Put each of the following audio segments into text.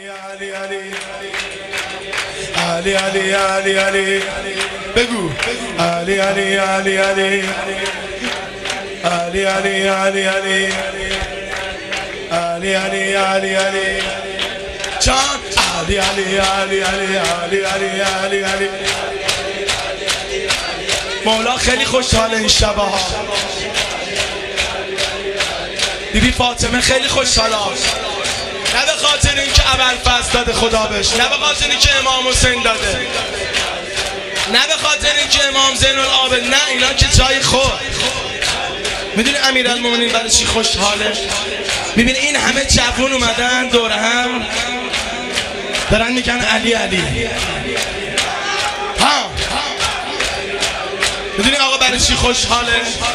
علی علی علی علی علی بگو علی علی علی علی علی علی علی علی علی علی علی علی جان علی علی علی علی علی علی علی علی مولا خیلی خوشحاله این شبه ها. بیبی فاطمه خیلی خوشحاله، نه به خاطر اینکه ابوالفضل داده خدا بهش، نه به خاطر اینکه امام حسین داده، نه به خاطر اینکه امام زین العابدین، نه اینا که جای خود. میدونی امیرالمومنین برای چی خوشحاله؟ میبینی این همه جوون اومدن دور هم دارن میگن علی علی. ها میدونی آقا برای چی خوشحاله؟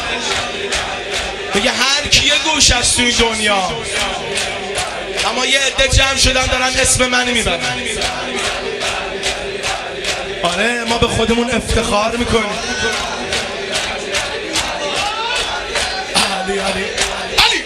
میگه هر کی یه گوش از توی دنیا، اما یه عده جمع شدن دارن اسم منی میبرن. آره ما به خودمون افتخار میکنیم. علی علی علی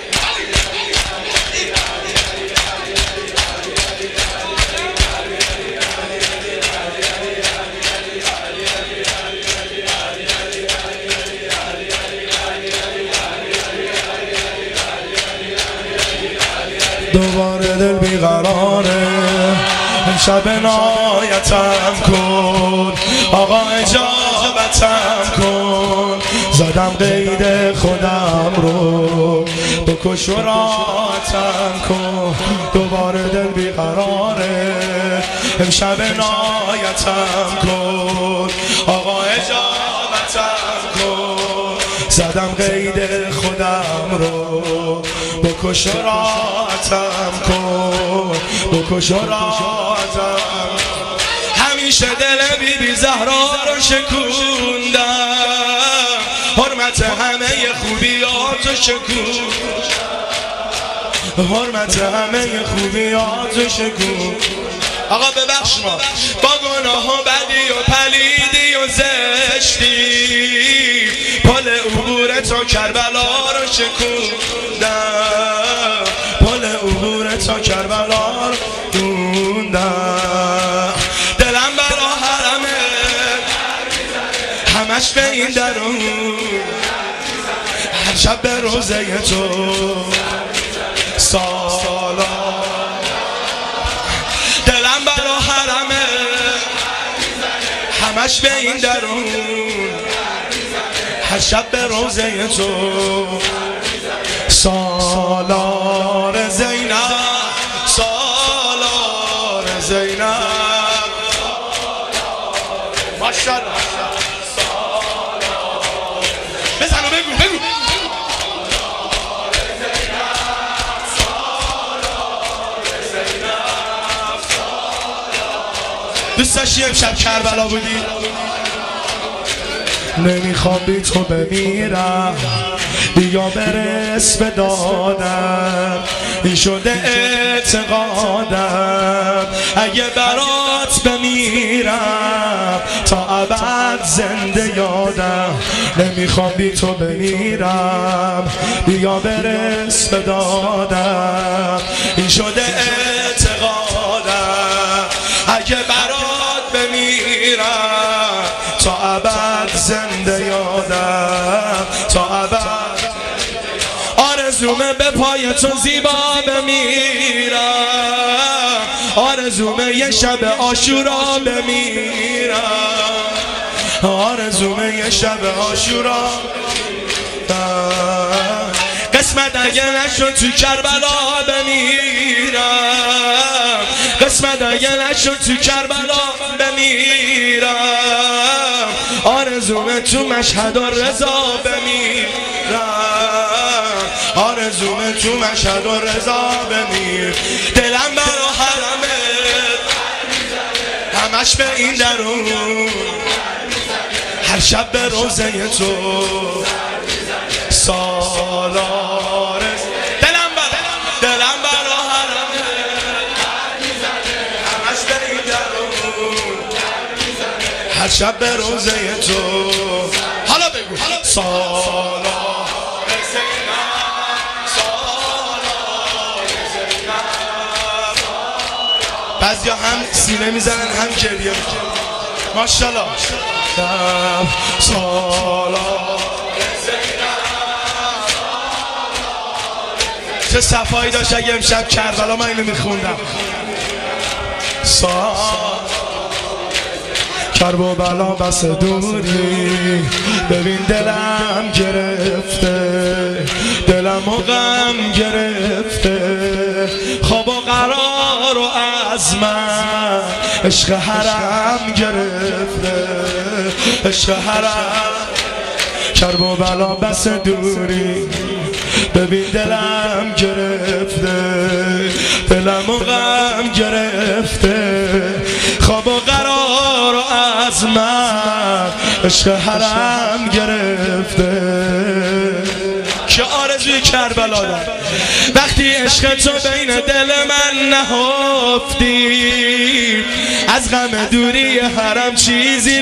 دوباره دل بیقراره، امشب عنایتم کن آقا، اجابتم کن. زدم قید خودم رو بکش و راحتم کن. دوباره دل بیقراره، امشب عنایتم کن آقا، اجابتم کن. زدم قید خودم رو بکش و راحتم کن، بکش و راحتم. همیشه دل بیبی زهرا رو شکوندم، حرمت همه خوبیاتو شکوندم، حرمت همه خوبیاتو شکوندم. آقا ببخش ما با گناه و بدی و پلیدی و زشتی، پل عبور تو کربلا رو شکوندم، پل عبور تو کربلا رو شکوندم. دلم برا حرمه همش به این درون، هر شب به روزه تو سالا. دلم برا حرمه همش به این درون، هر شب به روزه تو سالار زینب، سالار زینب ماشاءالله. بزن و بگو بگو دوست داشتی امشب کربلا بودی؟ نمیخوام بی تو بمیرم، بیا برس به دادم، این شده اعتقادم. اگه برات بمیرم تا ابد زنده یادم. نمیخوام بی تو بمیرم، بیا برس به دادم، این شده اعتقادم. اگه برات بمیرم تا ابد زنده یادم، تا ابد. آرزومه به پای تو زیبا بمیرم، آرزومه یه شب عاشورا بمیرم، آرزومه یه شب عاشورا. قسمت اگه نشد تو کربلا بمیرم، قسمت اگه نشد تو کربلا بمیرم، آرزومه تو مشهد و رضا بمیرم، آرزومه تو مشهد و رضا بمیرم. دلم برا حرمه همش به این درون، هر شب به روزه تو سالار. دلم برا حرمه همش به این درون، هر شب به روزه تو. حالا بگو سالار زینب، سالار زینب. بعضیا هم سینه میزنن هم گریه میکنن. ماشاءالله. چه صفایی داشت اگه امشب کربلا من اینو میخوندم. کربلا بس دوری ببین دلم گرفته، دلم و غم گرفته، خواب و قرار و از من عشق حرم گرفته، عشق حرم. کربلا بس دوری ببین دلم گرفته، دلم و غم گرفته، خواب و قرار و از من عشق حرم گرفته. که آرزوی کربلا دارم وقتی عشق تو بین دل من نهفتی، از غم دوری حرم چیزی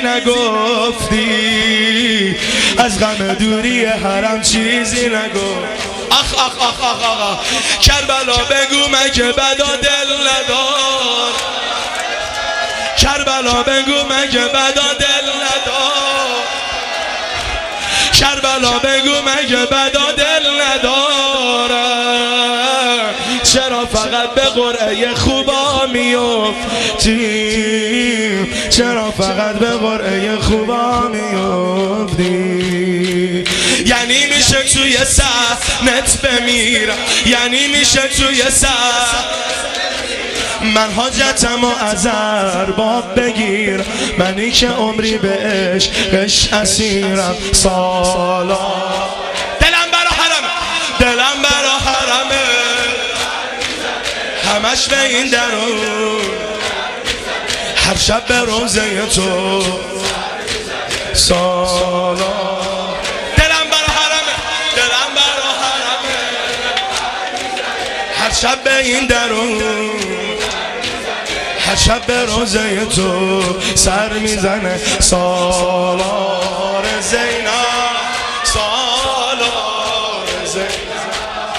نگفتی، از غم دوری حرم چیزی نگفتی. آخ آخ آخ آخ آخ کربلا بگو مگه بدا دل ندار، کربلا بگو مگه بدا دل ندار، کربلا بگو مگه بدا دل نداره، چرا فقط به قرعه خوبا میفتی، چرا فقط به قرعه خوبا میفتی. یعنی میشه توی صحنت بمیرم، یعنی میشه توی من حاجتم و از ارباب بگیر، منی که عمری به عشقش اسیرم. سالا دلم برا حرمه، دلم برا حرمه، همش به این درون، هر شب به روزه تو. سالا دلم برا حرمه، دلم برا حرمه، هر شب به این درون، هر شب به روزه تو سر میزنه. سالار زینب، سالار زینب،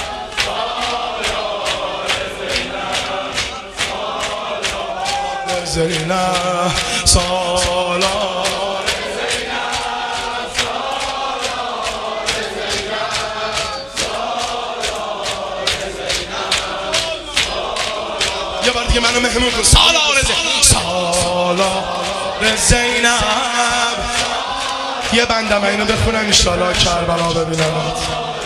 سالار زینب، سالار یه بار دیگه منو مهمون کن. سالار زینب، سالار زینب. یه بندم اینو بخونم انشالله کربلا ببینم.